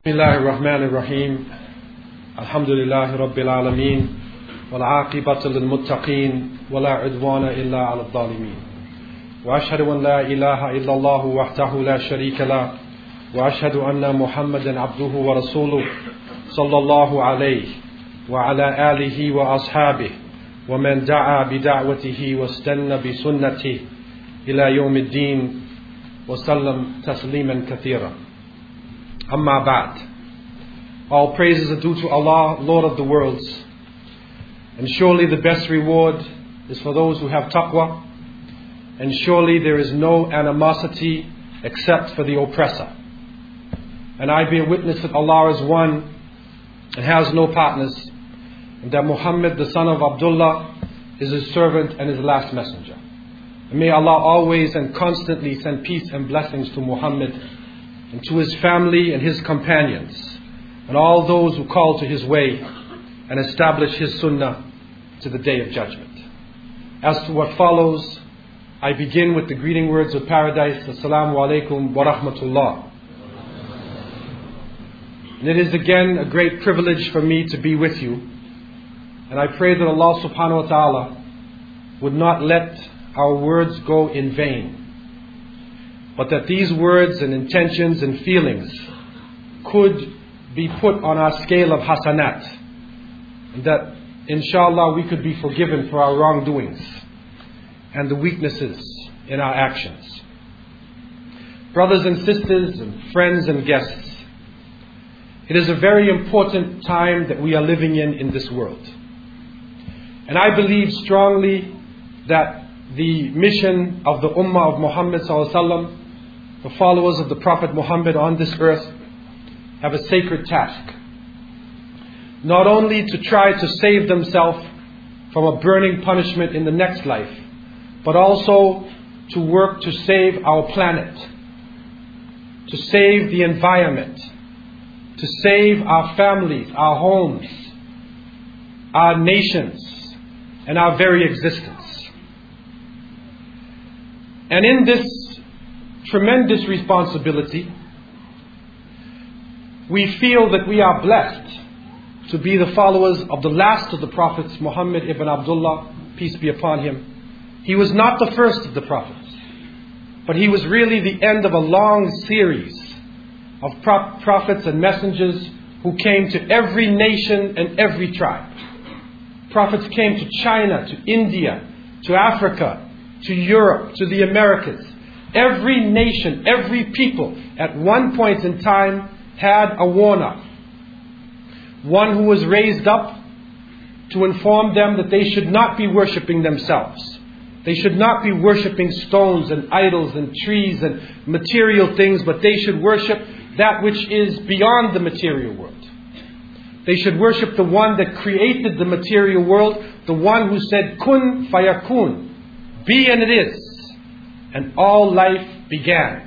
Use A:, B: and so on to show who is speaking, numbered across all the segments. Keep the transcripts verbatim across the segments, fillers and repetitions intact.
A: بسم الله الرحمن الرحيم الحمد لله رب العالمين والعاقبة للمتقين ولا عدوان إلا على الظالمين وأشهد أن لا إله إلا الله وحده لا شريك له وأشهد أن محمدا عبده ورسوله صلى الله عليه وعلى آله وأصحابه ومن دعا بدعوته واستنى بسنته إلى يوم الدين وسلم تسليما كثيرا. Amma ba'd. All praises are due to Allah, Lord of the worlds. And surely the best reward is for those who have taqwa. And surely there is no animosity except for the oppressor. And I bear witness that Allah is one and has no partners. And that Muhammad, the son of Abdullah, is his servant and his last messenger. And may Allah always and constantly send peace and blessings to Muhammad and to his family and his companions, and all those who call to his way and establish his sunnah to the day of judgment. As to what follows, I begin with the greeting words of paradise. Assalamu alaikum wa rahmatullah. And it is again a great privilege for me to be with you. And I pray that Allah subhanahu wa ta'ala would not let our words go in vain, but that these words and intentions and feelings could be put on our scale of hasanat, and that inshallah we could be forgiven for our wrongdoings and the weaknesses in our actions. Brothers and sisters and friends and guests, it is a very important time that we are living in in this world. And I believe strongly that the mission of the Ummah of Muhammad sallallahu alaihi wasallam, the followers of the Prophet Muhammad on this earth, have a sacred task. Not only to try to save themselves from a burning punishment in the next life, but also to work to save our planet, to save the environment, to save our families, our homes, our nations, and our very existence. And in this tremendous responsibility, we feel that we are blessed to be the followers of the last of the prophets, Muhammad ibn Abdullah, peace be upon him. He was not the first of the prophets, but he was really the end of a long series of pro- prophets and messengers who came to every nation and every tribe. Prophets came to China, to India, to Africa, to Europe, to the Americas. Every nation, every people at one point in time had a warner. One who was raised up to inform them that they should not be worshipping themselves. They should not be worshipping stones and idols and trees and material things, but they should worship that which is beyond the material world. They should worship the one that created the material world, the one who said, Kun fayakun, be and it is. And all life began.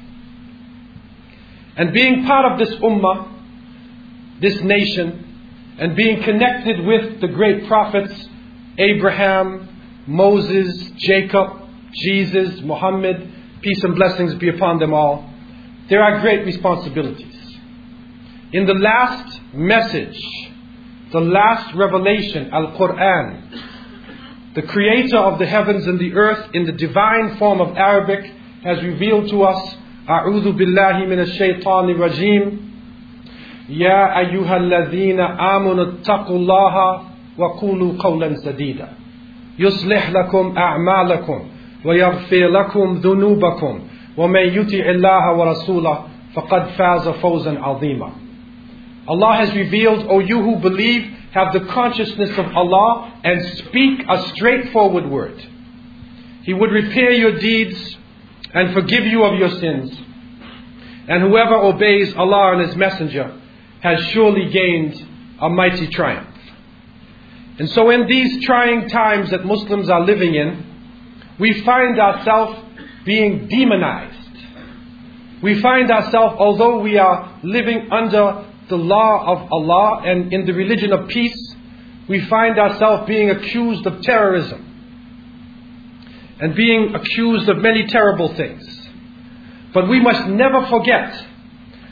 A: And being part of this ummah, this nation, and being connected with the great prophets, Abraham, Moses, Jacob, Jesus, Muhammad, peace and blessings be upon them all, there are great responsibilities. In the last message, the last revelation, Al-Quran, the creator of the heavens and the earth in the divine form of Arabic has revealed to us, A'udhu billahi minash shaitanir rajim, Ya ayyuhalladhina amanu taqullaha wa qulu qawlan sadida, yuslih lakum a'malakum wa yaghfir lakum dhunubakum wa man yuti' Allaha wa rasulahu faqad faza fawzan 'azima. Allah has revealed, O you who believe, have the consciousness of Allah and speak a straightforward word. He would repair your deeds and forgive you of your sins. And whoever obeys Allah and His Messenger has surely gained a mighty triumph. And so in these trying times that Muslims are living in, we find ourselves being demonized. We find ourselves, although we are living under the law of Allah and in the religion of peace, we find ourselves being accused of terrorism and being accused of many terrible things. But we must never forget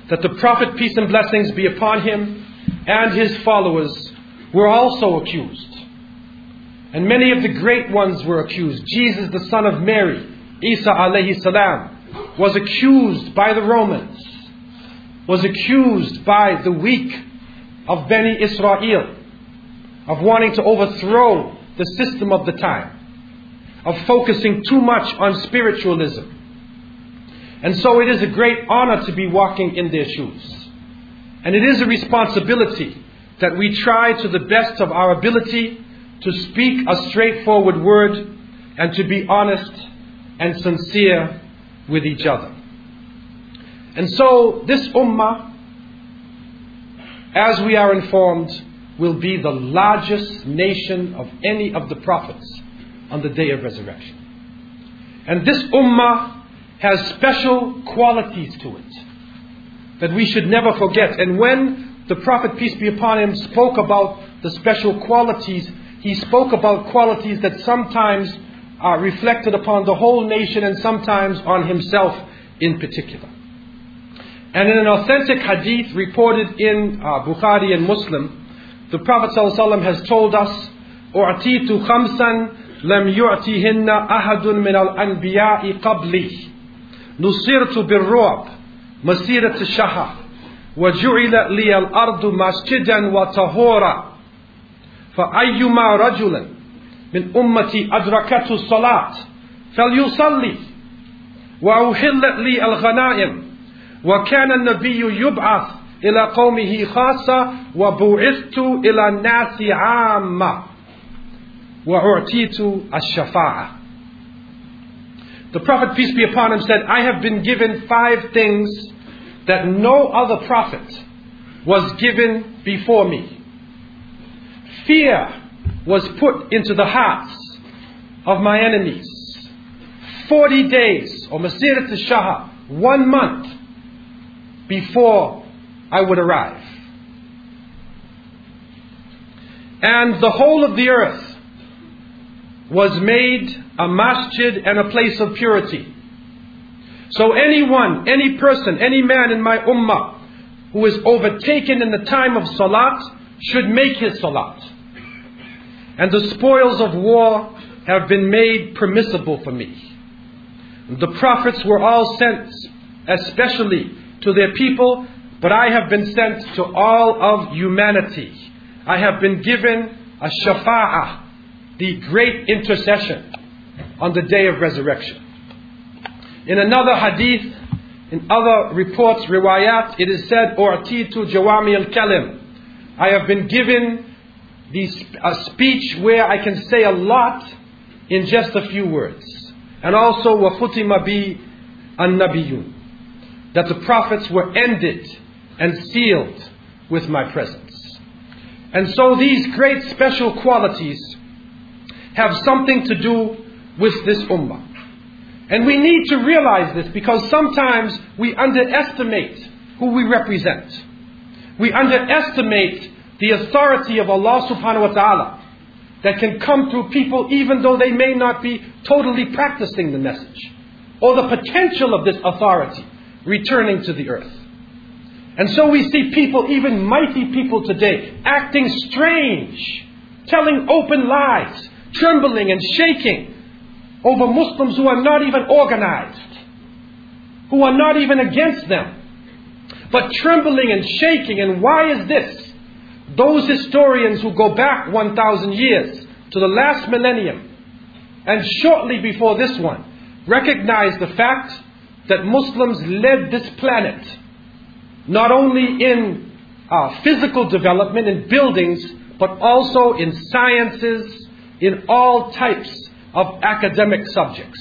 A: that the Prophet, peace and blessings be upon him, and his followers were also accused. And many of the great ones were accused. Jesus, the son of Mary, Isa alayhi salam, was accused by the Romans, was accused by the weak of Bani Israel of wanting to overthrow the system of the time, of focusing too much on spiritualism. And so it is a great honor to be walking in their shoes. And it is a responsibility that we try to the best of our ability to speak a straightforward word and to be honest and sincere with each other. And so this ummah, as we are informed, will be the largest nation of any of the prophets on the day of resurrection. And this ummah has special qualities to it that we should never forget. And when the Prophet, peace be upon him, spoke about the special qualities, he spoke about qualities that sometimes are reflected upon the whole nation and sometimes on himself in particular. And in an authentic hadith reported in uh, Bukhari and Muslim, the Prophet ﷺ has told us, أُعْتِيتُ خَمْسًا لَمْ يُعْتِهِنَّ أَحَدٌ مِنَ الْأَنْبِيَاءِ قَبْلِي نُصِرْتُ بِالرُّعْبِ مَسِيرَةَ الشَّهْرِ وَجُعِلَ لِيَ الْأَرْضُ مَسْجِدًا وَطَهُورًا فَأَيُّمَا رَجُلٍ مِنْ أُمَّتِي أَدْرَكَتْهُ الصَّلَاةِ فَلْيُصَلِّ وَأُحِلَّتْ لِي الْغَنَائِمُ وَكَانَ النَّبِيُّ يُبْعَثُ إِلَى قَوْمِهِ خَاصَّةً وَبُعِثْتُ إِلَى النَّاسِ عَامَّةً وَأُعْتِيتُ الشَّفَاعَةَ. The Prophet, peace be upon him, said, I have been given five things that no other prophet was given before me. Fear was put into the hearts of my enemies. Forty days, or Masirat al-Shahr, one month before I would arrive. And the whole of the earth was made a masjid and a place of purity. So anyone, any person, any man in my ummah who is overtaken in the time of salat should make his salat. And the spoils of war have been made permissible for me. The prophets were all sent especially to their people, but I have been sent to all of humanity. I have been given a shafa'ah, the great intercession on the day of resurrection. In another hadith, in other reports, riwayat, it is said, U'titu jawami al-kalim. I have been given these, a speech where I can say a lot in just a few words. And also, wa khutima bi an-nabiyun, that the prophets were ended and sealed with my presence. And so these great special qualities have something to do with this ummah. And we need to realize this, because sometimes we underestimate who we represent. We underestimate the authority of Allah subhanahu wa ta'ala that can come through people even though they may not be totally practicing the message, or the potential of this authority returning to the earth. And so we see people, even mighty people today, acting strange, telling open lies, trembling and shaking over Muslims who are not even organized, who are not even against them, but trembling and shaking. And why is this? Those historians who go back one thousand years to the last millennium and shortly before this one recognize the fact that Muslims led this planet not only in uh, physical development in buildings, but also in sciences, in all types of academic subjects.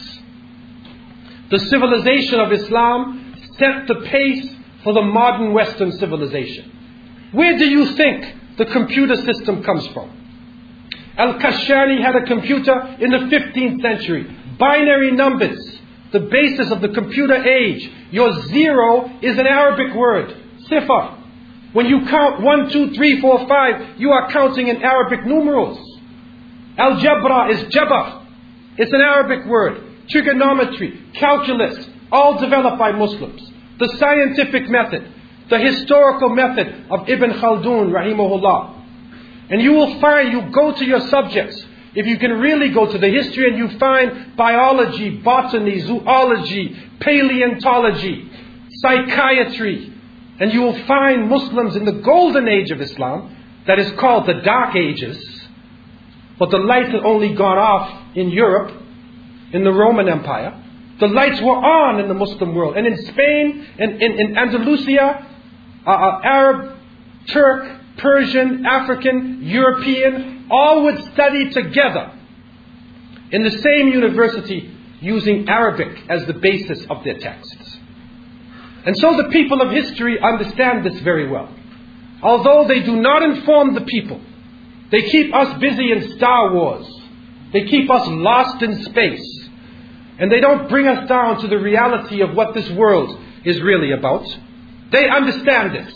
A: The civilization of Islam set the pace for the modern Western civilization. Where do you think the computer system comes from? Al-Kashani had a computer in the fifteenth century. Binary numbers, the basis of the computer age. Your zero is an Arabic word, sifar. When you count one, two, three, four, five, you are counting in Arabic numerals. Algebra is jabar. It's an Arabic word. Trigonometry, calculus, all developed by Muslims. The scientific method. the historical method of Ibn Khaldun, rahimahullah. And you will find, you go to your subjects, if you can really go to the history and you find biology, botany, zoology, paleontology, psychiatry, and you will find Muslims in the golden age of Islam, that is called the Dark Ages, but the light had only gone off in Europe, in the Roman Empire. The lights were on in the Muslim world. And in Spain, and in, in Andalusia, uh, uh, Arab, Turk, Persian, African, European, all would study together in the same university using Arabic as the basis of their texts. And so the people of history understand this very well. Although they do not inform the people, they keep us busy in Star Wars. They keep us lost in space. And they don't bring us down to the reality of what this world is really about. They understand this.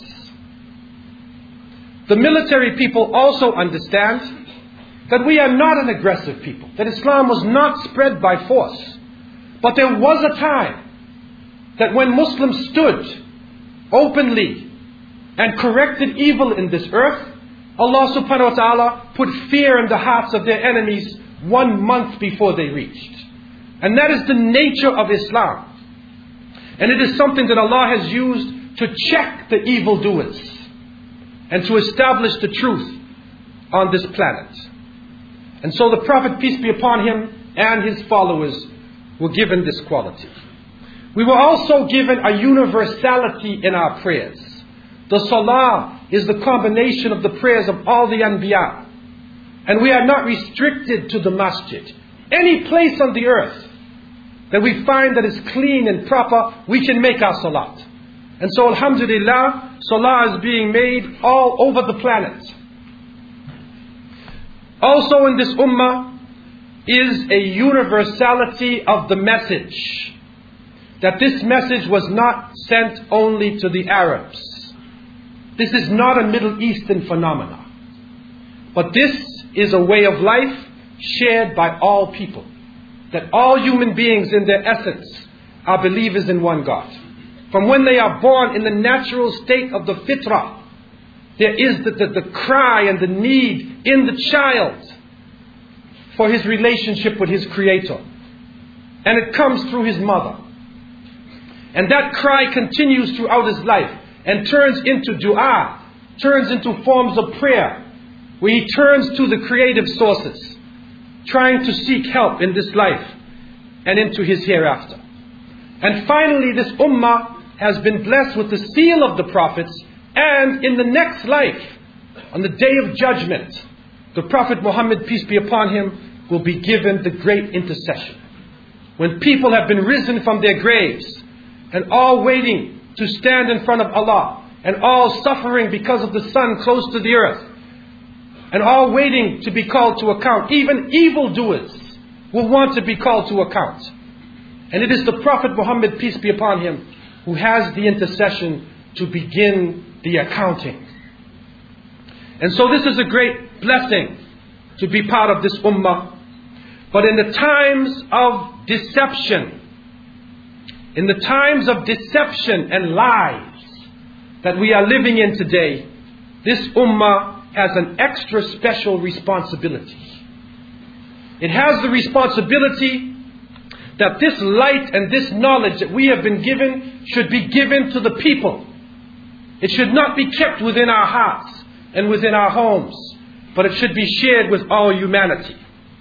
A: The military people also understand that we are not an aggressive people, that Islam was not spread by force. But there was a time that when Muslims stood openly and corrected evil in this earth, Allah subhanahu wa ta'ala put fear in the hearts of their enemies one month before they reached. And that is the nature of Islam. And it is something that Allah has used to check the evildoers and to establish the truth on this planet. And so the Prophet, peace be upon him, and his followers were given this quality. We were also given a universality in our prayers. The salah is the combination of the prayers of all the anbiya. And we are not restricted to the masjid. Any place on the earth that we find that is clean and proper, we can make our salat. And so alhamdulillah, salah is being made all over the planet. Also in this ummah is a universality of the message. That this message was not sent only to the Arabs. This is not a Middle Eastern phenomenon. But this is a way of life shared by all people. That all human beings in their essence are believers in one God. From when they are born in the natural state of the fitrah, there is the, the, the cry and the need in the child for his relationship with his Creator. And it comes through his mother. And that cry continues throughout his life and turns into dua, turns into forms of prayer, where he turns to the creative sources, trying to seek help in this life and into his hereafter. And finally, this ummah has been blessed with the seal of the prophets, and in the next life, on the day of judgment, the Prophet Muhammad, peace be upon him, will be given the great intercession. When people have been risen from their graves, and all waiting to stand in front of Allah, and all suffering because of the sun close to the earth, and all waiting to be called to account. Even evildoers will want to be called to account. And it is the Prophet Muhammad, peace be upon him, who has the intercession to begin the accounting. And so this is a great blessing to be part of this ummah. But in the times of deception, in the times of deception and lies that we are living in today, this ummah has an extra special responsibility. It has the responsibility that this light and this knowledge that we have been given should be given to the people. It should not be kept within our hearts and within our homes, but it should be shared with all humanity.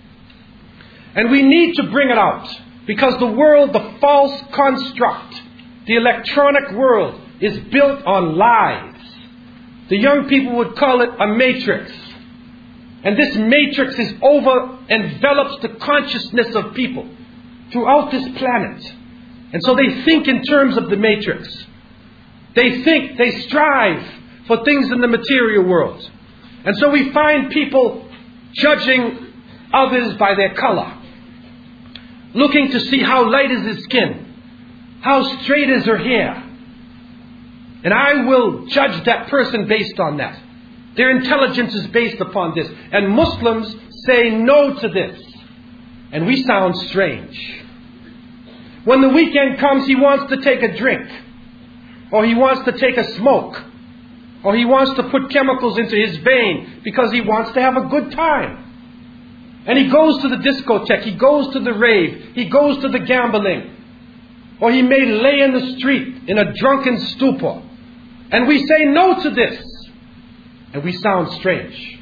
A: And we need to bring it out, because the world, the false construct, the electronic world, is built on lies. The young people would call it a matrix. And this matrix is over, envelops the consciousness of people throughout this planet. And so they think in terms of the matrix. They think, they strive for things in the material world. And so we find people judging others by their color, looking to see how light is his skin, how straight is her hair. And I will judge that person based on that. Their intelligence is based upon this. And Muslims say no to this. And we sound strange. When the weekend comes, he wants to take a drink. or he wants to take a smoke, or he wants to put chemicals into his vein because he wants to have a good time. And he goes to the discotheque, he goes to the rave, he goes to the gambling, or he may lay in the street in a drunken stupor. And we say no to this, and we sound strange.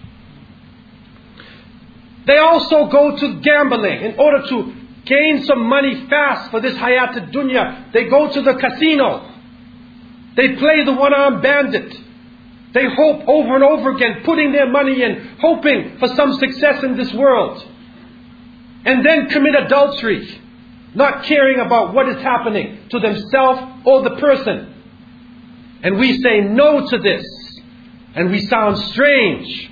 A: They also go to gambling in order to gain some money fast for this hayat ad-dunya. They go to the casino. They play the one-armed bandit. They hope over and over again, putting their money in, hoping for some success in this world. And then commit adultery, not caring about what is happening to themselves or the person. And we say no to this, and we sound strange.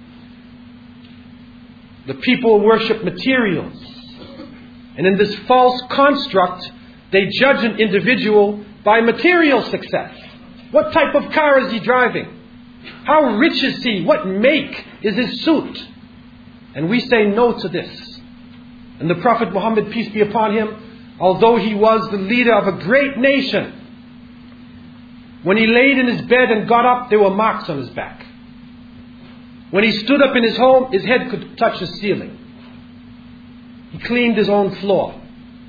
A: The people worship materials. And in this false construct, they judge an individual by material success. What type of car is he driving? How rich is he? What make is his suit? And we say no to this. And the Prophet Muhammad, peace be upon him, although he was the leader of a great nation, when he laid in his bed and got up, there were marks on his back. When he stood up in his home, his head could touch the ceiling. He cleaned his own floor.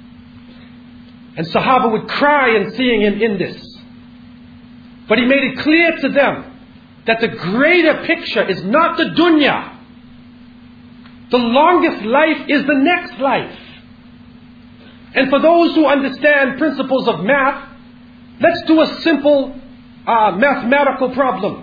A: And Sahaba would cry in seeing him in this. But he made it clear to them that the greater picture is not the dunya. The longest life is the next life. And for those who understand principles of math, let's do a simple uh, mathematical problem.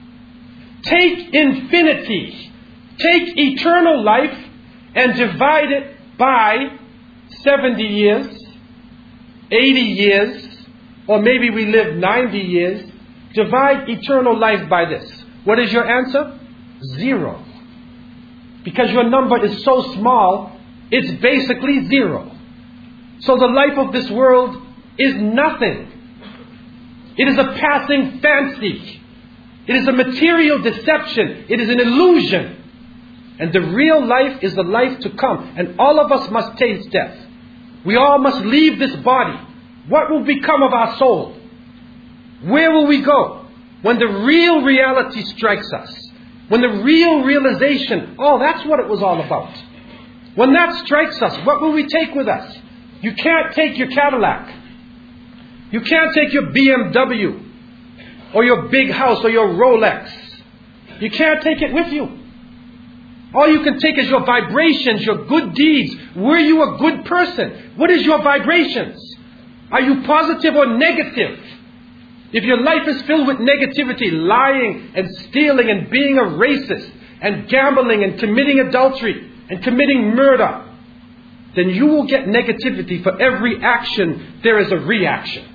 A: Take infinity, take eternal life, and divide it by seventy years, eighty years, or maybe we live ninety years. Divide eternal life by this. What is your answer? Zero. Because your number is so small, it's basically zero. So the life of this world is nothing. It is a passing fancy. It is a material deception. It is an illusion. And the real life is the life to come. And all of us must taste death. We all must leave this body. What will become of our soul? Where will we go? When the real reality strikes us. When the real realization, oh, that's what it was all about. When that strikes us, what will we take with us? You can't take your Cadillac. You can't take your B M W. Or your big house or your Rolex. You can't take it with you. All you can take is your vibrations, your good deeds. Were you a good person? What is your vibrations? Are you positive or negative? If your life is filled with negativity, lying and stealing and being a racist and gambling and committing adultery and committing murder, then you will get negativity. For every action, there is a reaction.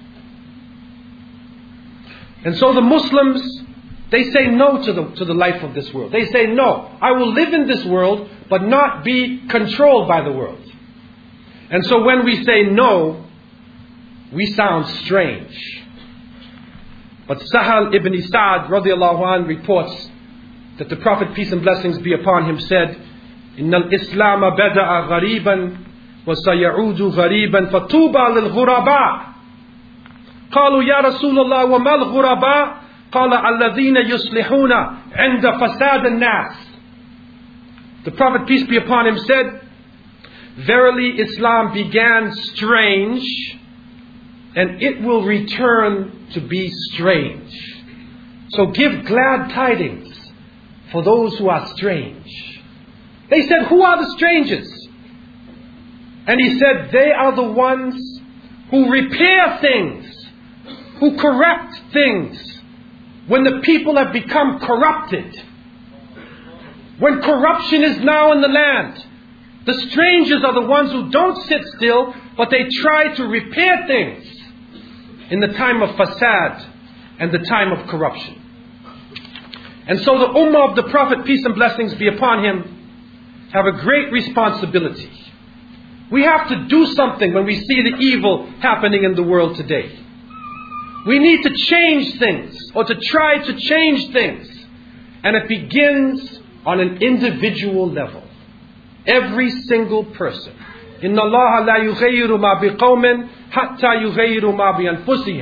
A: And so the Muslims, they say no to the, to the life of this world. They say, no, I will live in this world, but not be controlled by the world. And so when we say no, we sound strange. But Sahal ibn Sa'd radiallahu anh reports that the Prophet, peace and blessings be upon him, said, إِنَّ الْإِسْلَامَ بَدَأَ غَرِيبًا وَسَيَعُودُ غَرِيبًا فَطُوبَى لِلْغُرَبَاءِ قالوا يا رسول الله وما الغرباء قال الذين يصلحون عند فساد الناس. The Prophet, peace be upon him, said, verily Islam began strange, and it will return to be strange. So give glad tidings for those who are strange. They said, who are the strangers? And he said, they are the ones who repair things, who correct things when the people have become corrupted. When corruption is now in the land, the strangers are the ones who don't sit still, but they try to repair things in the time of fasad and the time of corruption. And so the ummah of the Prophet, peace and blessings be upon him, have a great responsibility. We have to do something when we see the evil happening in the world today. We need to change things, or to try to change things. And it begins on an individual level. Every single person. إِنَّ اللَّهَ لَا يُغَيِّرُ مَا بِقَوْمٍ حَتَّى يُغَيِّرُ مَا بِأَنفُسِهِمْ.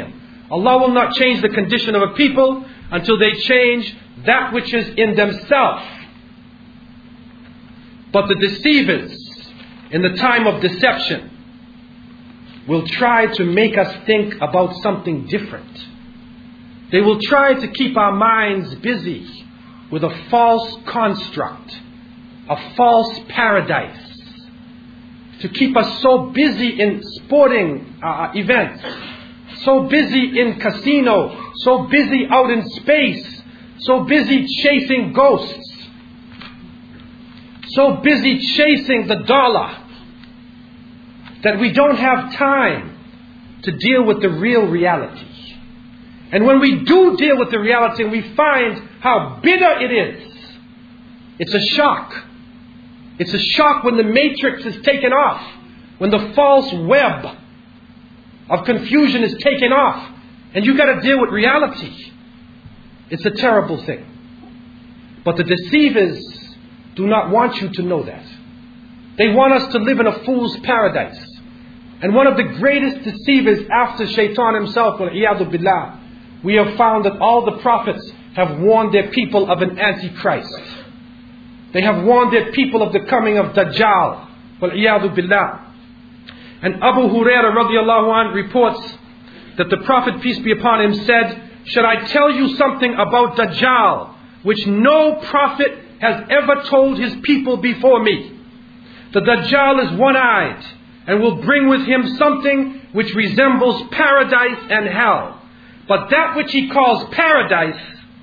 A: Allah will not change the condition of a people until they change that which is in themselves. But the deceivers, in the time of deception, will try to make us think about something different. They will try to keep our minds busy with a false construct, a false paradise, to keep us so busy in sporting uh, events, so busy in casino, so busy out in space, so busy chasing ghosts, so busy chasing the dollar, that we don't have time to deal with the real reality. And when we do deal with the reality and we find how bitter it is, it's a shock. It's a shock when the matrix is taken off, when the false web of confusion is taken off, and you got to deal with reality. It's a terrible thing. But the deceivers do not want you to know that. They want us to live in a fool's paradise. And one of the greatest deceivers after Shaitan himself, wal-iyadu billah, we have found that all the prophets have warned their people of an antichrist. They have warned their people of the coming of Dajjal, wal-iyadu billah. And Abu Hurairah radiallahu anh reports that the Prophet, peace be upon him, said, "Should I tell you something about Dajjal, which no prophet has ever told his people before me? The Dajjal is one-eyed and will bring with him something which resembles paradise and hell. But that which he calls paradise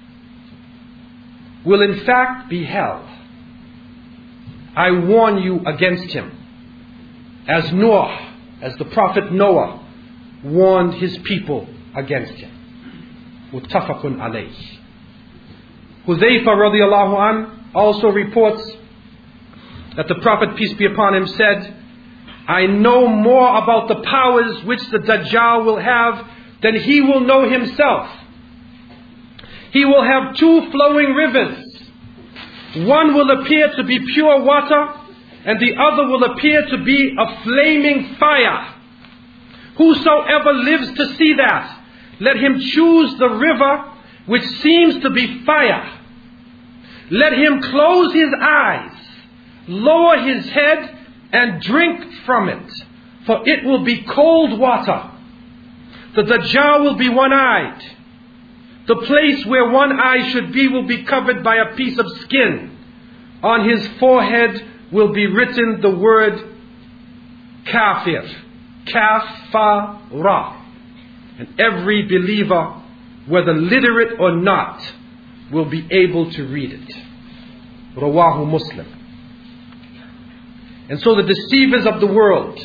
A: will in fact be hell. I warn you against him, as Noah, as the Prophet Noah warned his people against him." Muttafaqun alayh. Huzaifa radiallahu anh also reports that the Prophet, peace be upon him, said, "I know more about the powers which the Dajjal will have than he will know himself. He will have two flowing rivers. One will appear to be pure water, and the other will appear to be a flaming fire. Whosoever lives to see that, let him choose the river which seems to be fire. Let him close his eyes, lower his head, and drink from it, for it will be cold water. The Dajjal will be one-eyed. The place where one eye should be will be covered by a piece of skin. On his forehead will be written the word kafir, kafara. And every believer, whether literate or not, will be able to read it." Rawahu Muslim. And so the deceivers of the world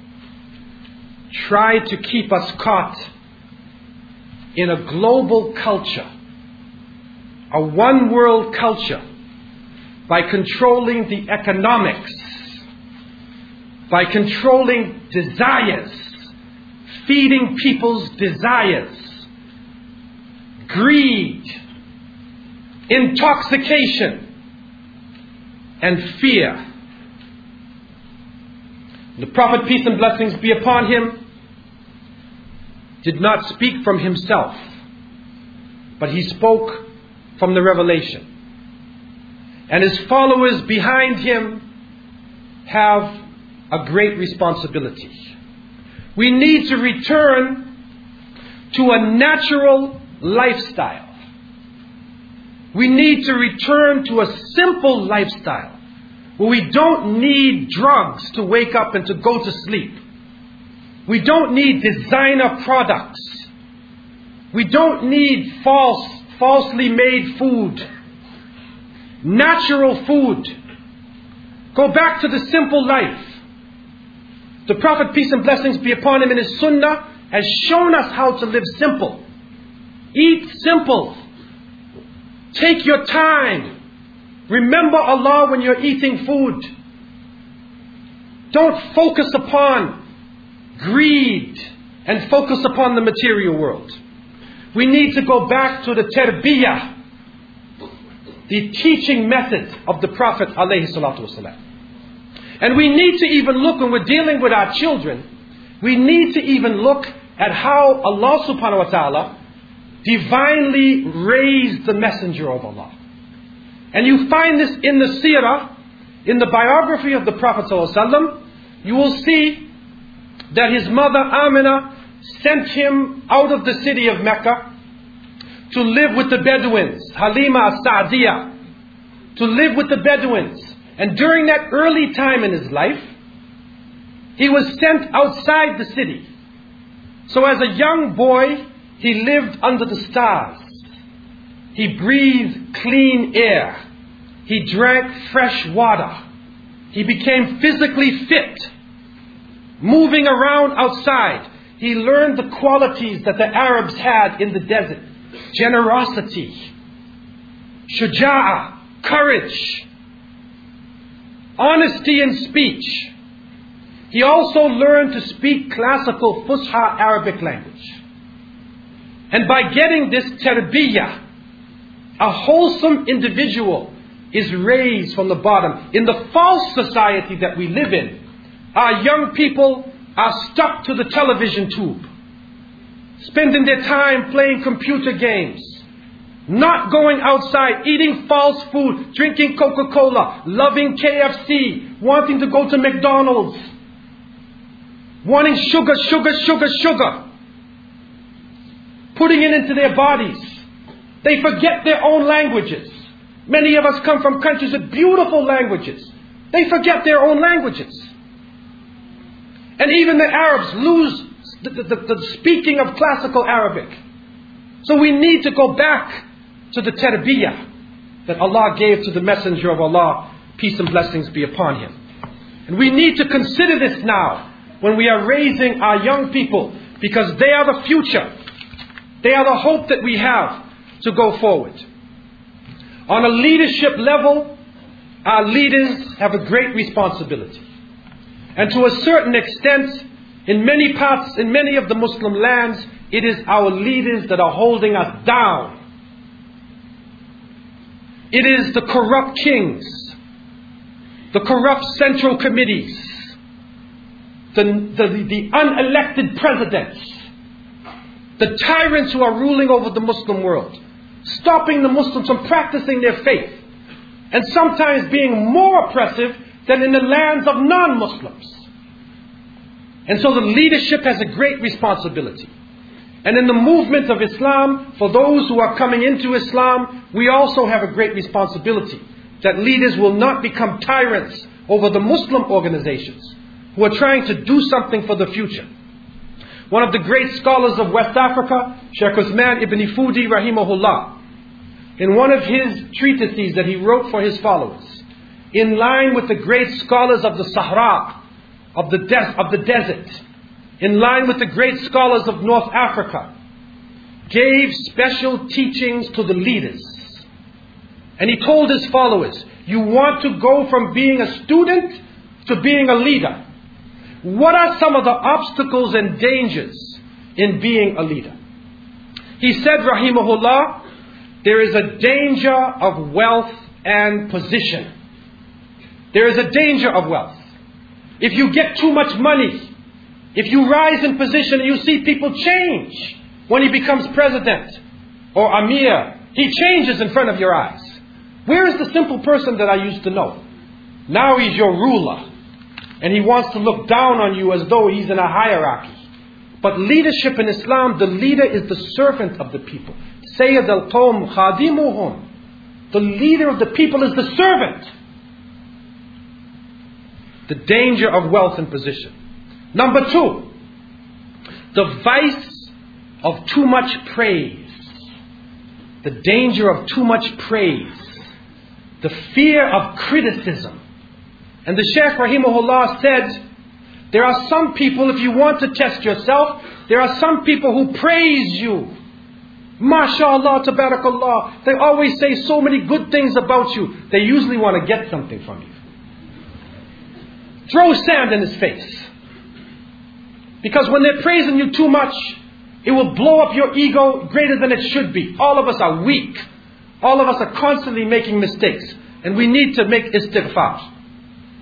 A: try to keep us caught in a global culture, a one world culture, by controlling the economics, by controlling desires, feeding people's desires, greed, intoxication, and fear. The Prophet, peace and blessings be upon him, did not speak from himself, but he spoke from the revelation. And his followers behind him have a great responsibility. We need to return to a natural lifestyle. We need to return to a simple lifestyle where we don't need drugs to wake up and to go to sleep. We don't need designer products. We don't need false, falsely made food. Natural food. Go back to the simple life. The Prophet, peace and blessings be upon him, in his sunnah has shown us how to live simple. Eat simple. Take your time. Remember Allah when you're eating food. Don't focus upon greed and focus upon the material world. We need to go back to the tarbiyah, the teaching method of the Prophet alayhi salatu wasalam. And we need to even look, when we're dealing with our children, we need to even look at how Allah subhanahu wa ta'ala divinely raised the messenger of Allah. And you find this in the seerah, in the biography of the Prophet ﷺ. You will see that his mother Amina sent him out of the city of Mecca to live with the Bedouins, Halima as-Sa'diyah, to live with the Bedouins. And during that early time in his life, he was sent outside the city. So as a young boy, he lived under the stars. He breathed clean air. He drank fresh water. He became physically fit. Moving around outside, he learned the qualities that the Arabs had in the desert. Generosity, shuja'ah, courage, honesty in speech. He also learned to speak classical Fusha Arabic language. And by getting this tarbiyah, a wholesome individual is raised from the bottom. In the false society that we live in, our young people are stuck to the television tube, spending their time playing computer games, not going outside, eating false food, drinking Coca-Cola, loving K F C, wanting to go to McDonald's, wanting sugar, sugar, sugar, sugar, putting it into their bodies. They forget their own languages. Many of us come from countries with beautiful languages. They forget their own languages. And even the Arabs lose the, the, the, the speaking of classical Arabic. So we need to go back to the tarbiyah that Allah gave to the Messenger of Allah, peace and blessings be upon him. And we need to consider this now when we are raising our young people, because they are the future. They are the hope that we have to go forward. On a leadership level, our leaders have a great responsibility. And to a certain extent, in many parts, in many of the Muslim lands, it is our leaders that are holding us down. It is the corrupt kings, the corrupt central committees, the, the, the unelected presidents, the tyrants who are ruling over the Muslim world, stopping the Muslims from practicing their faith, and sometimes being more oppressive than in the lands of non-Muslims. And so the leadership has a great responsibility. And in the movement of Islam, for those who are coming into Islam, we also have a great responsibility that leaders will not become tyrants over the Muslim organizations who are trying to do something for the future. One of the great scholars of West Africa, Sheikh Usman ibn Fudi rahimahullah, in one of his treatises that he wrote for his followers, in line with the great scholars of the Sahara, of the, des- of the desert, in line with the great scholars of North Africa, gave special teachings to the leaders. And he told his followers, you want to go from being a student to being a leader. What are some of the obstacles and dangers in being a leader? He said, rahimahullah, there is a danger of wealth and position. There is a danger of wealth. If you get too much money, if you rise in position, you see people change when he becomes president or Amir. He changes in front of your eyes. Where is the simple person that I used to know? Now he's your ruler. And he wants to look down on you as though he's in a hierarchy. But leadership in Islam, the leader is the servant of the people. Sayyid al-Qawm khadimuhum. The leader of the people is the servant. The danger of wealth and position. Number two, the vice of too much praise. The danger of too much praise. The fear of criticism. And the Shaykh rahimahullah said, there are some people, if you want to test yourself, there are some people who praise you. MashaAllah, tabarakallah. They always say so many good things about you. They usually want to get something from you. Throw sand in his face. Because when they're praising you too much, it will blow up your ego greater than it should be. All of us are weak. All of us are constantly making mistakes. And we need to make istighfar.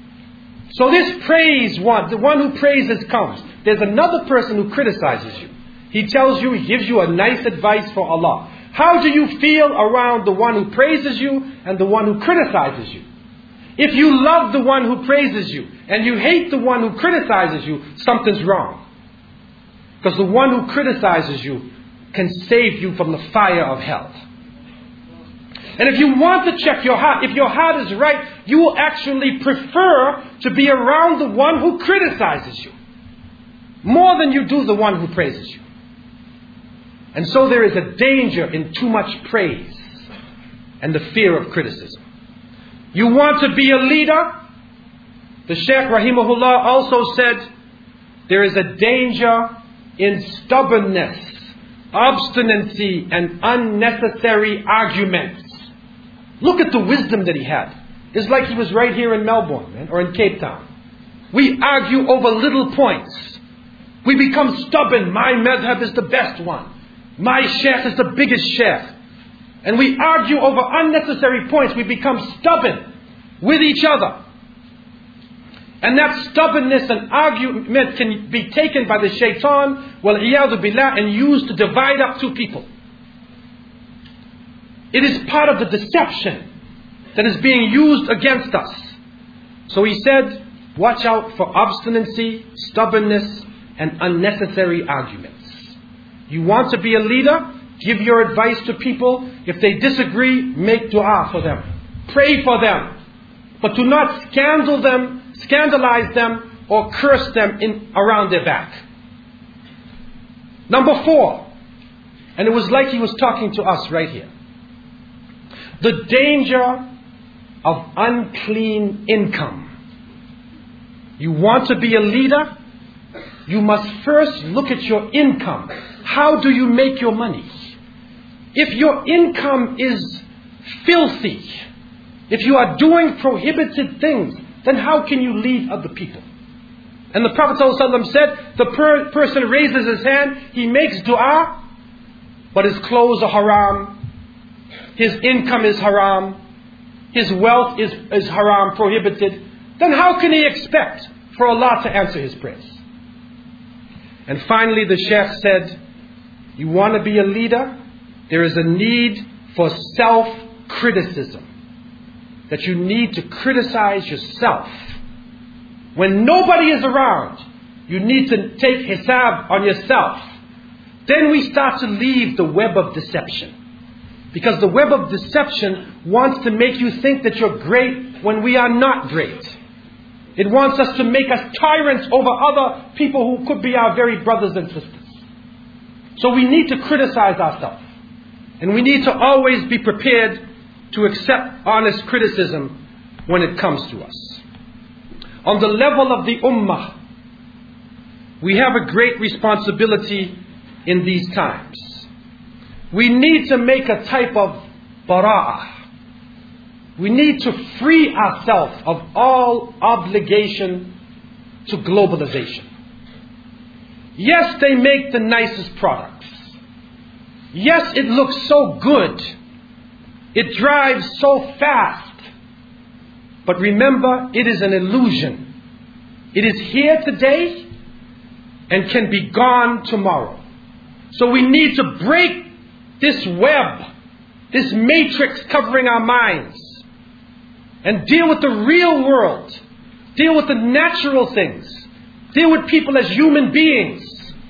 A: So this praise one, the one who praises comes. There's another person who criticizes you. He tells you, he gives you a nice advice for Allah. How do you feel around the one who praises you and the one who criticizes you? If you love the one who praises you and you hate the one who criticizes you, something's wrong. Because the one who criticizes you can save you from the fire of hell. And if you want to check your heart, if your heart is right, you will actually prefer to be around the one who criticizes you more than you do the one who praises you. And so there is a danger in too much praise and the fear of criticism. You want to be a leader? The Shaykh Rahimahullah also said, there is a danger in stubbornness, obstinacy, and unnecessary arguments. Look at the wisdom that he had. It's like he was right here in Melbourne, man, or in Cape Town. We argue over little points. We become stubborn. My madhab is the best one. My sheikh is the biggest sheikh. And we argue over unnecessary points. We become stubborn with each other. And that stubbornness and argument can be taken by the shaitan, wal-iyadu billah, and used to divide up two people. It is part of the deception that is being used against us. So he said, watch out for obstinacy, stubbornness, and unnecessary arguments. You want to be a leader? Give your advice to people. If they disagree, make dua for them. Pray for them. But do not scandal them, scandalize them, or curse them in, around their back. Number four, and it was like he was talking to us right here. The danger of unclean income. You want to be a leader? You must first look at your income. How do you make your money? If your income is filthy, if you are doing prohibited things, then how can you lead other people? And the Prophet ﷺ said, the per- person raises his hand, he makes dua, but his clothes are haram, his income is haram, his wealth is, is haram, prohibited. Then how can he expect for Allah to answer his prayers? And finally the Shaykh said, you want to be a leader? There is a need for self-criticism. That you need to criticize yourself. When nobody is around, you need to take hisab on yourself. Then we start to leave the web of deception. Because the web of deception wants to make you think that you're great when we are not great. It wants us to make us tyrants over other people who could be our very brothers and sisters. So we need to criticize ourselves. And we need to always be prepared to accept honest criticism when it comes to us. On the level of the ummah, we have a great responsibility in these times. We need to make a type of bara'ah. We need to free ourselves of all obligation to globalization. Yes, they make the nicest products. Yes, it looks so good. It drives so fast. But remember, it is an illusion. It is here today and can be gone tomorrow. So we need to break this web, this matrix covering our minds, and deal with the real world. Deal with the natural things. Deal with people as human beings.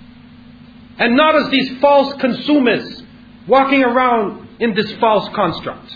A: And not as these false consumers walking around in this false construct.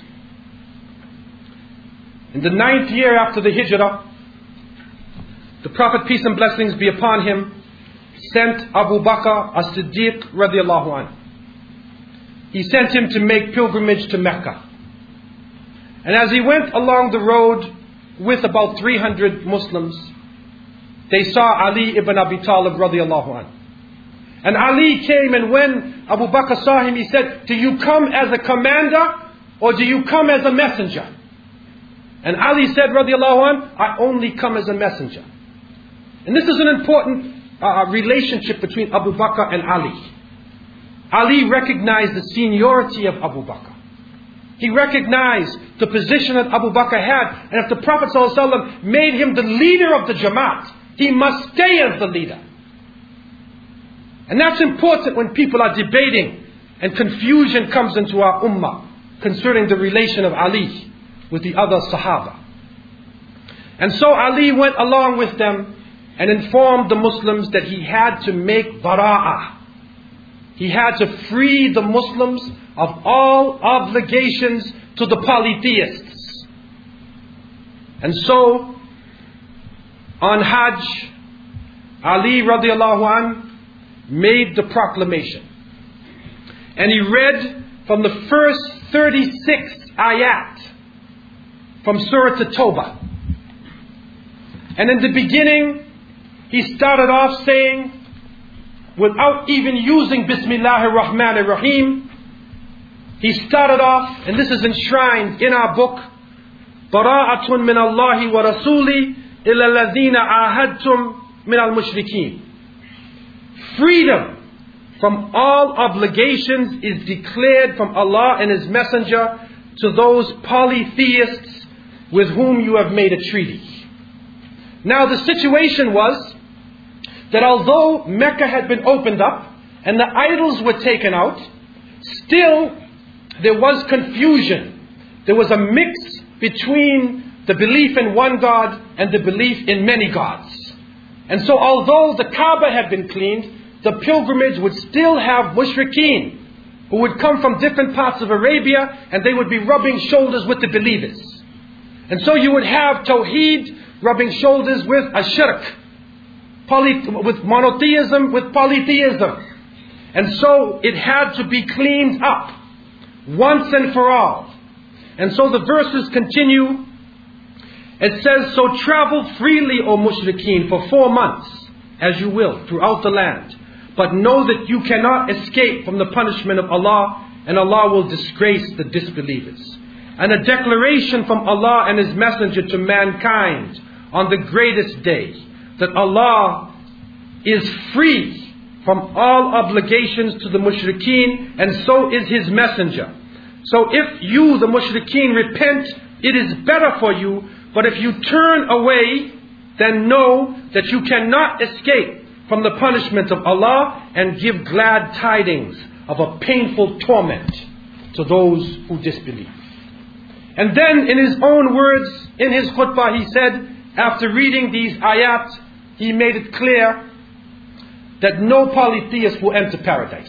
A: In the ninth year after the Hijrah, the Prophet, peace and blessings be upon him, sent Abu Bakr as-Siddiq radiallahu anhu. He sent him to make pilgrimage to Mecca. And as he went along the road with about three hundred Muslims, they saw Ali ibn Abi Talib radiallahu anhu. And Ali came, and when Abu Bakr saw him, he said, do you come as a commander or do you come as a messenger? And Ali said, radiallahu anhu, I only come as a messenger. And this is an important uh, relationship between Abu Bakr and Ali. Ali recognized the seniority of Abu Bakr. He recognized the position that Abu Bakr had. And if the Prophet ﷺ made him the leader of the Jamaat, he must stay as the leader. And that's important when people are debating and confusion comes into our ummah concerning the relation of Ali with the other Sahaba. And so Ali went along with them and informed the Muslims that he had to make bara'ah. He had to free the Muslims of all obligations to the polytheists. And so, on Hajj, Ali radiallahu anh made the proclamation. And he read from the first thirty-six ayat from Surah At-Tawbah. And in the beginning, he started off saying, without even using Bismillahir Rahmanir Rahim, he started off, and this is enshrined in our book, Bara'atun min Allahi wa Rasuli illa alladhina ahadtum min al-mushrikeen. Freedom from all obligations is declared from Allah and His Messenger to those polytheists with whom you have made a treaty. Now the situation was that although Mecca had been opened up and the idols were taken out, still there was confusion. There was a mix between the belief in one God and the belief in many gods. And so although the Kaaba had been cleaned, the pilgrimage would still have mushrikeen who would come from different parts of Arabia, and they would be rubbing shoulders with the believers. And so you would have Tawheed rubbing shoulders with Ashirk, Poly, with monotheism, with polytheism. And so it had to be cleaned up once and for all. And so the verses continue. It says, so travel freely, O mushrikeen, for four months, as you will, throughout the land. But know that you cannot escape from the punishment of Allah, and Allah will disgrace the disbelievers. And a declaration from Allah and His Messenger to mankind on the greatest day, that Allah is free from all obligations to the mushrikeen, and so is His Messenger. So if you, the mushrikeen, repent, it is better for you. But if you turn away, then know that you cannot escape from the punishment of Allah, and give glad tidings of a painful torment to those who disbelieve. And then in his own words, in his khutbah, he said, after reading these ayat, he made it clear that no polytheist will enter paradise.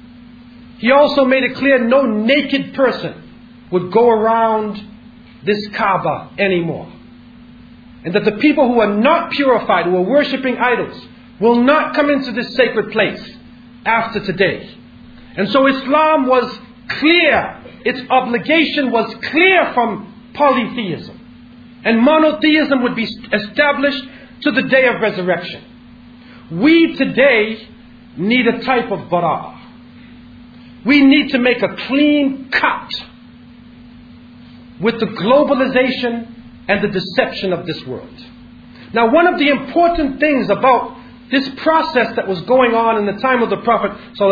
A: He also made it clear no naked person would go around this Kaaba anymore. And that the people who are not purified, who are worshipping idols, will not come into this sacred place after today. And so Islam was clear. Its obligation was clear from polytheism. And monotheism would be established to the day of resurrection. We today need a type of bara'ah. We need to make a clean cut with the globalization and the deception of this world. Now, one of the important things about this process that was going on in the time of the Prophet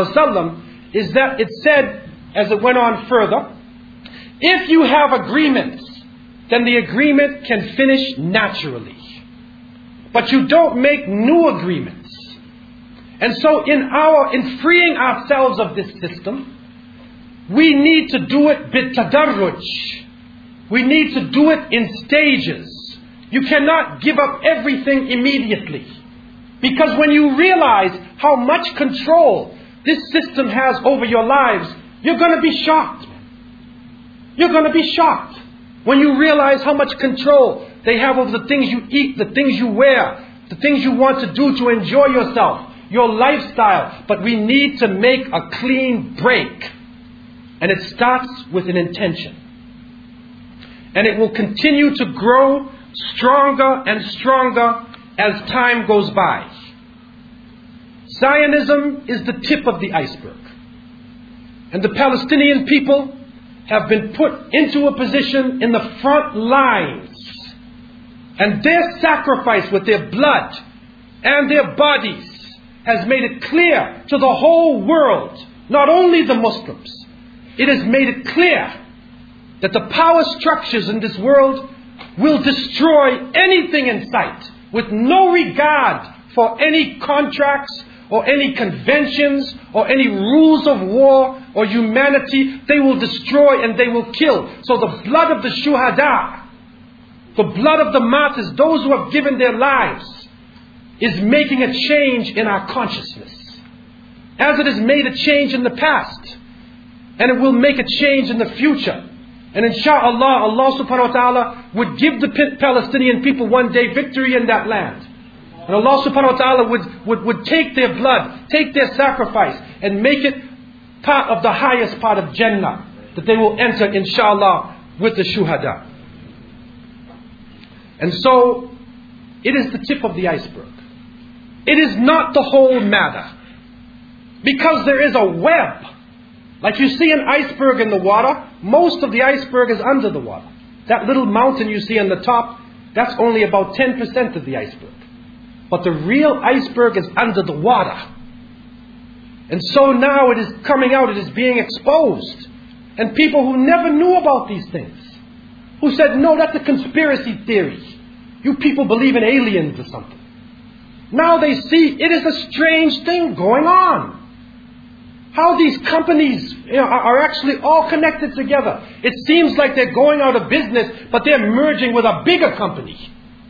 A: ﷺ is that it said, as it went on further, if you have agreements, then the agreement can finish naturally. But you don't make new agreements. And so in our in freeing ourselves of this system, we need to do it bitadarruj. We need to do it in stages. You cannot give up everything immediately. Because when you realize how much control this system has over your lives, you're going to be shocked. You're going to be shocked when you realize how much control they have over the things you eat, the things you wear, the things you want to do to enjoy yourself, your lifestyle. But we need to make a clean break. And it starts with an intention. And it will continue to grow stronger and stronger as time goes by. Zionism is the tip of the iceberg. And the Palestinian people have been put into a position in the front lines. And their sacrifice with their blood and their bodies has made it clear to the whole world, not only the Muslims, it has made it clear that the power structures in this world will destroy anything in sight, with no regard for any contracts or any conventions or any rules of war or humanity. They will destroy and they will kill. So the blood of the shuhada, the blood of the martyrs, those who have given their lives, is making a change in our consciousness. As it has made a change in the past. And it will make a change in the future. And insha'Allah, Allah subhanahu wa ta'ala would give the Palestinian people one day victory in that land. And Allah subhanahu wa ta'ala would, would, would take their blood, take their sacrifice, and make it part of the highest part of Jannah, that they will enter insha'Allah with the shuhada. And so, it is the tip of the iceberg. It is not the whole matter. Because there is a web. Like you see an iceberg in the water, most of the iceberg is under the water. That little mountain you see on the top, that's only about ten percent of the iceberg. But the real iceberg is under the water. And so now it is coming out, it is being exposed. And people who never knew about these things, who said, no, that's a conspiracy theory. You people believe in aliens or something. Now they see it is a strange thing going on. How these companies, you know, are actually all connected together. It seems like they're going out of business, but they're merging with a bigger company.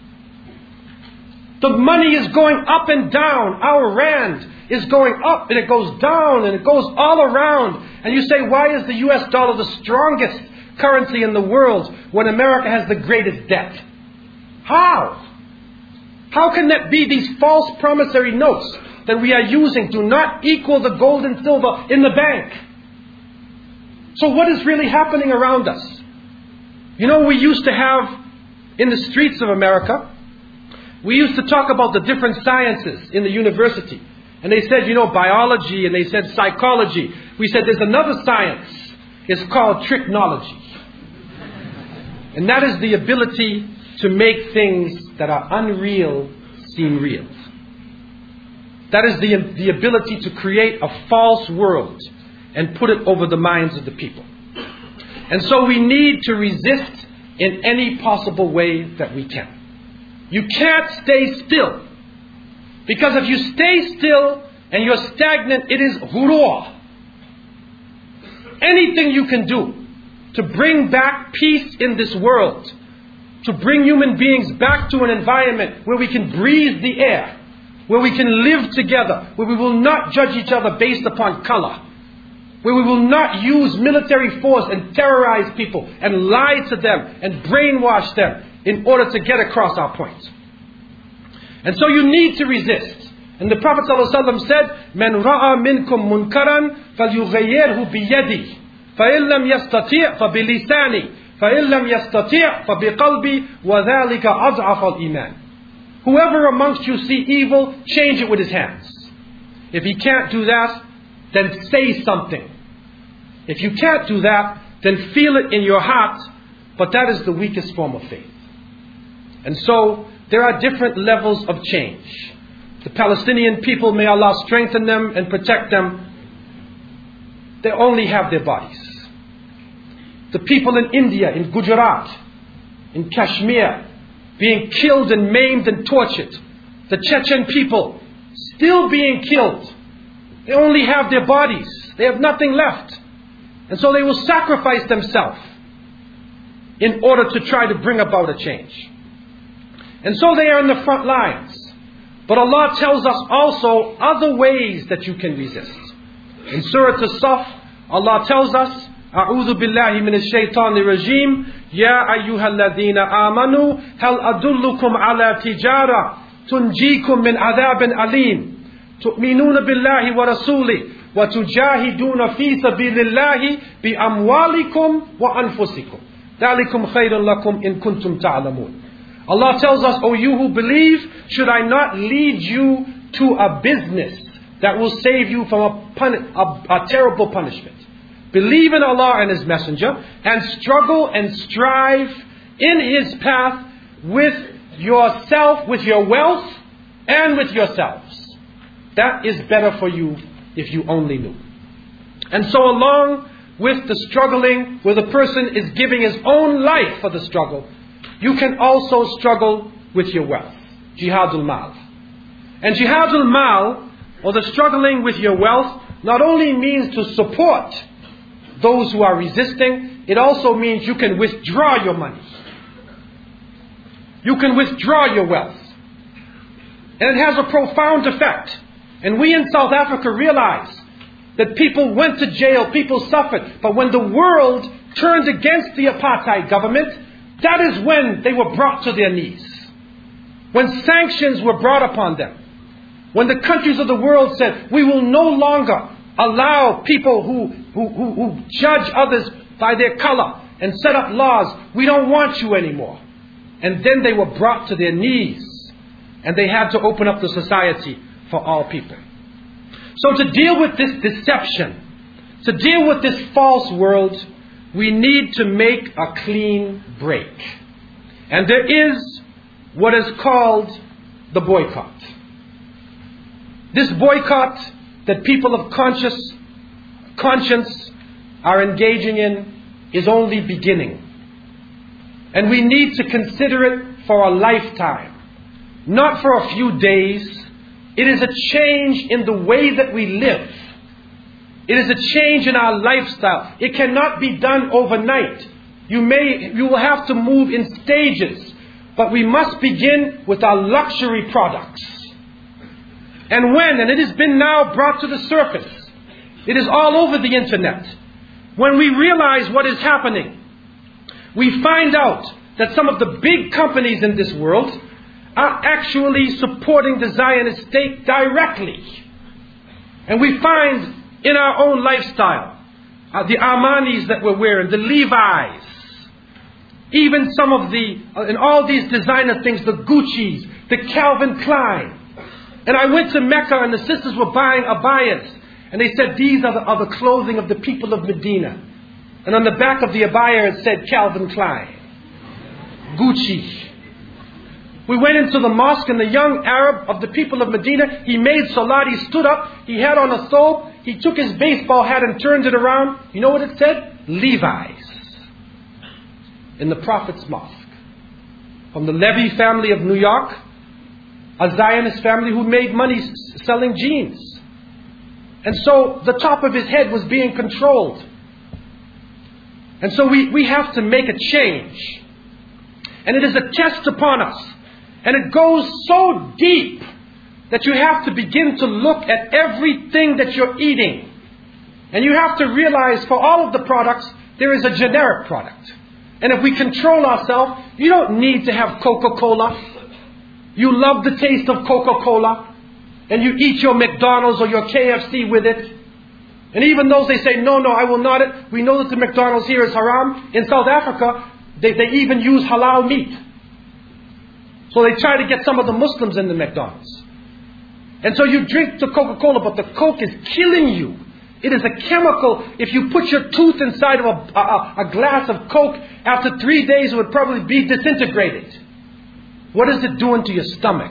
A: The money is going up and down. Our rand is going up and it goes down and it goes all around. And you say, why is the U S dollar the strongest currency in the world when America has the greatest debt? How? How can that be? These false promissory notes that we are using do not equal the gold and silver in the bank. So what is really happening around us? You know, we used to have in the streets of America, we used to talk about the different sciences in the university. And they said, you know, biology, and they said psychology. We said there's another science. It's called tricknology. And that is the ability to make things that are unreal seem real. That is the, the ability to create a false world and put it over the minds of the people. And so we need to resist in any possible way that we can. You can't stay still. Because if you stay still and you're stagnant, it is ghurur. Anything you can do to bring back peace in this world, to bring human beings back to an environment where we can breathe the air, where we can live together, where we will not judge each other based upon color, where we will not use military force and terrorize people and lie to them and brainwash them in order to get across our point. And so you need to resist. And the Prophet ﷺ said, "Man ra'a minkum munkaran falyughayyirhu biyadi, fa'in lam yastati' fa bilisani, fa'in lam yastati' fa biqalbi, wa dhalika ad'af al-iman." Whoever amongst you see evil, change it with his hands. If he can't do that, then say something. If you can't do that, then feel it in your heart. But that is the weakest form of faith. And so, there are different levels of change. The Palestinian people, may Allah strengthen them and protect them, they only have their bodies. The people in India, in Gujarat, in Kashmir, being killed and maimed and tortured. The Chechen people still being killed. They only have their bodies. They have nothing left. And so they will sacrifice themselves in order to try to bring about a change. And so they are in the front lines. But Allah tells us also other ways that you can resist. In Surah As-Saf, Allah tells us, أعوذ بالله من الشيطان الرجيم يا أيها الذين آمنوا هل أدلكم على تجارة تنجيكم من عذاب أليم تؤمنون بالله ورسوله وتجاهدون في سبيل الله بأموالكم وأنفسكم ذلكم خير لكم إن كنتم تعلمون. Allah tells us, O you who believe, should I not lead you to a business that will save you from a, pun- a, a terrible punishment? Believe in Allah and His Messenger and struggle and strive in His path with yourself, with your wealth and with yourselves. That is better for you if you only knew. And so along with the struggling, where the person is giving his own life for the struggle, you can also struggle with your wealth. Jihadul Mal. And Jihadul Mal or the struggling with your wealth not only means to support those who are resisting, it also means you can withdraw your money. You can withdraw your wealth. And it has a profound effect. And we in South Africa realize that people went to jail, people suffered. But when the world turned against the apartheid government, that is when they were brought to their knees. When sanctions were brought upon them. When the countries of the world said, we will no longer allow people who, who, who, who judge others by their color and set up laws. We don't want you anymore. And then they were brought to their knees. And they had to open up the society for all people. So to deal with this deception, to deal with this false world, we need to make a clean break. And there is what is called the boycott. This boycott that people of conscious, conscience are engaging in is only beginning. And we need to consider it for a lifetime. Not for a few days. It is a change in the way that we live. It is a change in our lifestyle. It cannot be done overnight. You may, you will have to move in stages. But we must begin with our luxury products. And when, and it has been now brought to the surface, it is all over the internet. When we realize what is happening, we find out that some of the big companies in this world are actually supporting the Zionist state directly. And we find in our own lifestyle, uh, the Armanis that we're wearing, the Levi's, even some of the, uh, and all these designer things, the Gucci's, the Calvin Klein. And I went to Mecca and the sisters were buying abayas. And they said, these are the, are the clothing of the people of Medina. And on the back of the abaya it said Calvin Klein, Gucci. We went into the mosque and the young Arab of the people of Medina, he made salat, he stood up, he had on a thobe, he took his baseball hat and turned it around. You know what it said? Levi's. In the Prophet's mosque. From the Levy family of New York, a Zionist family who made money selling jeans. And so the top of his head was being controlled. And so we, we have to make a change. And it is a test upon us. And it goes so deep that you have to begin to look at everything that you're eating. And you have to realize for all of the products, there is a generic product. And if we control ourselves, you don't need to have Coca-Cola. You love the taste of Coca-Cola. And you eat your McDonald's or your K F C with it. And even those they say, no, no, I will not. It. We know that the McDonald's here is haram. In South Africa, they, they even use halal meat. So they try to get some of the Muslims in the McDonald's. And so you drink the Coca-Cola, but the Coke is killing you. It is a chemical. If you put your tooth inside of a, a, a glass of Coke, after three days it would probably be disintegrated. What is it doing to your stomach?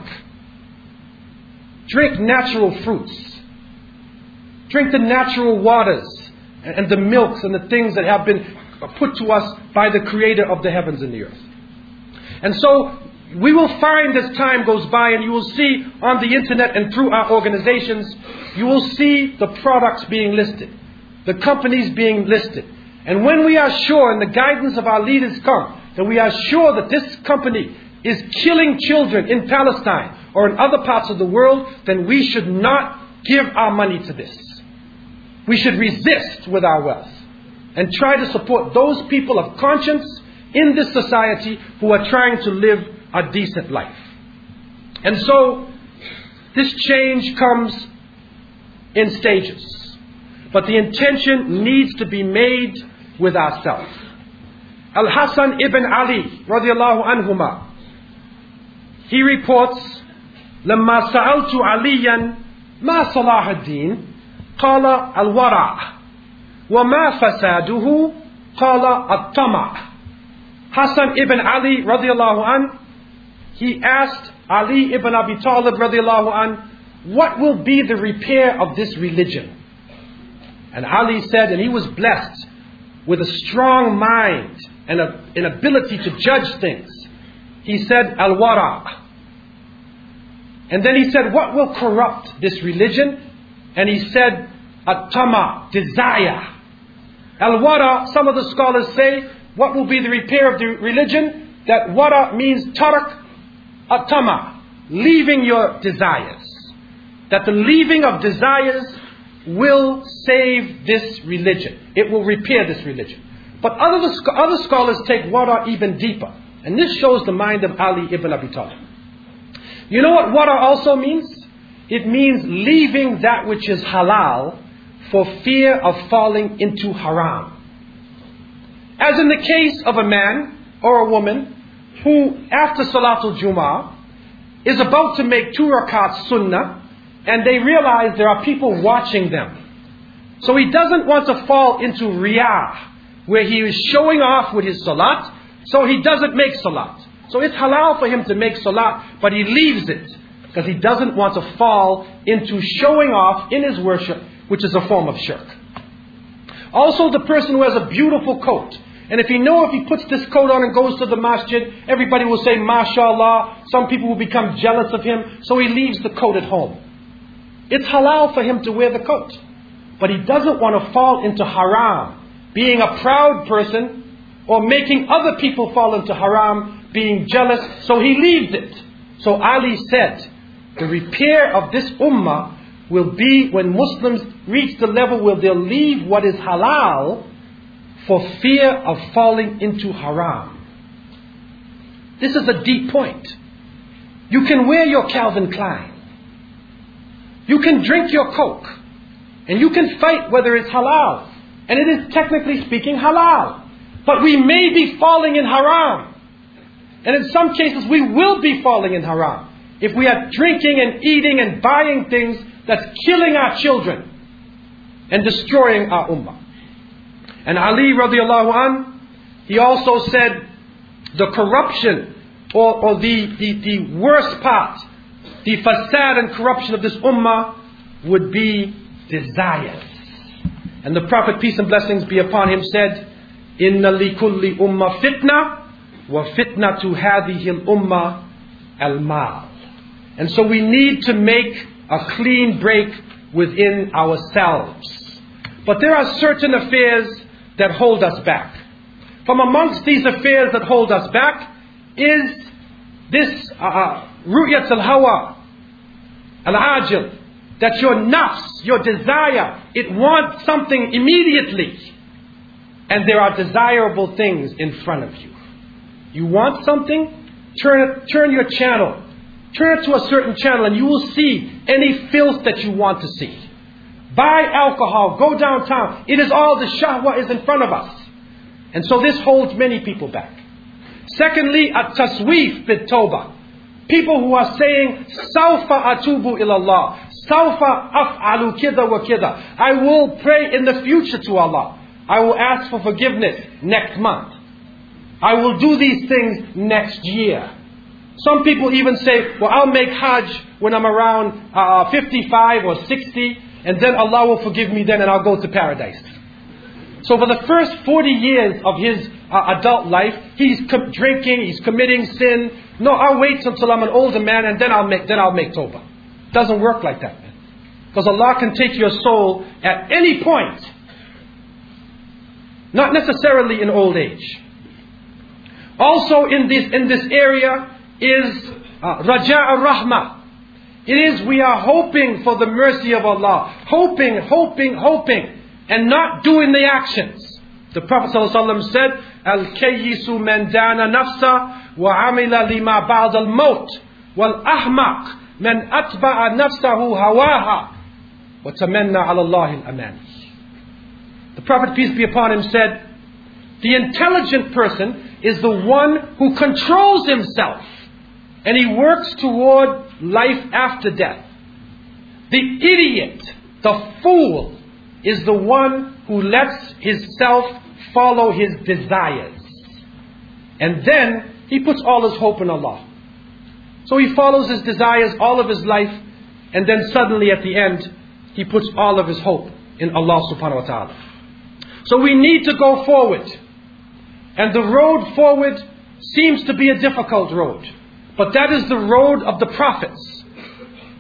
A: Drink natural fruits. Drink the natural waters and, and the milks and the things that have been put to us by the Creator of the heavens and the earth. And so we will find as time goes by, and you will see on the internet and through our organizations, you will see the products being listed, the companies being listed. And when we are sure, and the guidance of our leaders come, that we are sure that this company is killing children in Palestine or in other parts of the world, then we should not give our money to this. We should resist with our wealth and try to support those people of conscience in this society who are trying to live a decent life. And so this change comes in stages. But the intention needs to be made with ourselves. Al-Hasan ibn Ali radiallahu anhuma, he reports, لما سألت عليا ما صلاح الدين قال الورع وما فساده قال الطمع. Hasan ibn Ali radiallahu anh, he asked Ali ibn Abi Talib radiallahu anh, what will be the repair of this religion? And Ali said, and he was blessed with a strong mind and a, an ability to judge things. He said, al-wara. And then he said, what will corrupt this religion? And he said, at-tama, desire. Al-wara, some of the scholars say, what will be the repair of the religion? That wara means tarak, at-tama, leaving your desires. That the leaving of desires will save this religion. It will repair this religion. But other, other scholars take wara even deeper. And this shows the mind of Ali ibn Abi Talib. You know what wara also means? It means leaving that which is halal for fear of falling into haram. As in the case of a man or a woman who, after Salatul Jum'ah, is about to make two rakats sunnah, and they realize there are people watching them. So he doesn't want to fall into riyah, where he is showing off with his salat, so he doesn't make salat. So it's halal for him to make salat, but he leaves it, because he doesn't want to fall into showing off in his worship, which is a form of shirk. Also, the person who has a beautiful coat, and if he knows if he puts this coat on and goes to the masjid, everybody will say, MashaAllah. Some people will become jealous of him, so he leaves the coat at home. It's halal for him to wear the coat, but he doesn't want to fall into haram, being a proud person, or making other people fall into haram, being jealous, so he leaves it. So Ali said, the repair of this ummah will be when Muslims reach the level where they'll leave what is halal for fear of falling into haram. This is a deep point. You can wear your Calvin Klein. You can drink your Coke. And you can fight whether it's halal. And it is technically speaking halal. But we may be falling in haram. And in some cases we will be falling in haram. If we are drinking and eating and buying things that's killing our children and destroying our ummah. And Ali radiallahu anh, he also said the corruption or, or the, the, the worst part, the fasad and corruption of this ummah would be desires. And the Prophet, peace and blessings be upon him, said, Inna li kulli umma fitna wa fitnatu hadhihi al-umma al-mal. And so we need to make a clean break within ourselves. But there are certain affairs that hold us back. From amongst these affairs that hold us back is this ru'yat al-hawa al-ajil, that your nafs, your desire, it wants something immediately. And there are desirable things in front of you. You want something? Turn it, turn your channel. Turn it to a certain channel and you will see any filth that you want to see. Buy alcohol, go downtown. It is all the shahwa is in front of us. And so this holds many people back. Secondly, at-tasweef bit-tawbah. People who are saying, Sawfa atubu ilallah. Sawfa af'alu kida wa kida. I will pray in the future to Allah. I will ask for forgiveness next month. I will do these things next year. Some people even say, well, I'll make Hajj when I'm around uh, fifty-five or sixty, and then Allah will forgive me then and I'll go to paradise. So for the first forty years of his uh, adult life, he's com- drinking, he's committing sin. No, I'll wait until I'm an older man and then I'll make then I'll make tawbah. Doesn't work like that, man. Because Allah can take your soul at any point. Not necessarily in old age. Also in this in this area is uh, Raja al-Rahmah. It is we are hoping for the mercy of Allah. Hoping, hoping, hoping. And not doing the actions. The Prophet ﷺ said, Al-Kayyisu man dana nafsa wa amila lima ba'd al-maut wal-ahmaq man atba'a nafsahu hawaha wa tamanna ala Allah al-amani. The Prophet, peace be upon him, said, the intelligent person is the one who controls himself and he works toward life after death. The idiot, the fool, is the one who lets his self follow his desires. And then he puts all his hope in Allah. So he follows his desires all of his life, and then suddenly at the end, he puts all of his hope in Allah subhanahu wa ta'ala. So we need to go forward. And the road forward seems to be a difficult road. But that is the road of the prophets.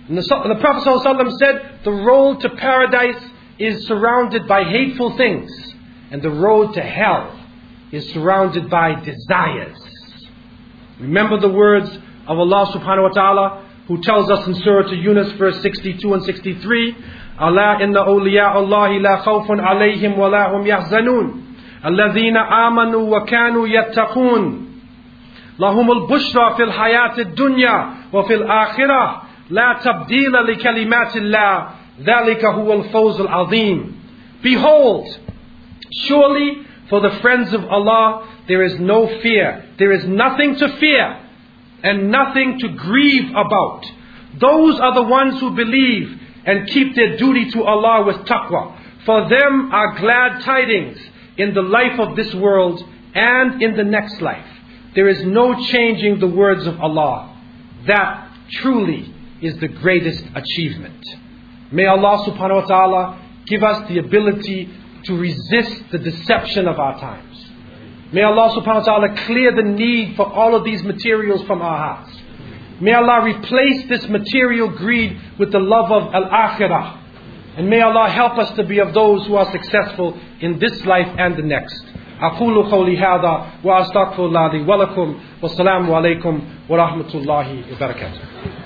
A: And the, the Prophet ﷺ said, the road to paradise is surrounded by hateful things, and the road to hell is surrounded by desires. Remember the words of Allah subhanahu wa ta'ala, who tells us in Surah Yunus verse sixty-two and sixty-three, Allah inna awliya Allahi la khawfun alayhim wa la hum yahzanun alladhina amanu wa kanu yattaqun lahum al-bushra fil hayat ad-dunya wa fil akhirah la tabdila li kalimatillah dhalika huwa al-fawz al-azim. Behold, surely for the friends of Allah there is no fear, there is nothing to fear and nothing to grieve about. Those are the ones who believe and keep their duty to Allah with taqwa. For them are glad tidings in the life of this world and in the next life. There is no changing the words of Allah. That truly is the greatest achievement. May Allah subhanahu wa ta'ala give us the ability to resist the deception of our times. May Allah subhanahu wa ta'ala clear the need for all of these materials from our hearts. May Allah replace this material greed with the love of al-akhirah. And may Allah help us to be of those who are successful in this life and the next. أقول قولي هذا وأستغفر الله لي ولكم والسلام عليكم ورحمة الله وبركاته.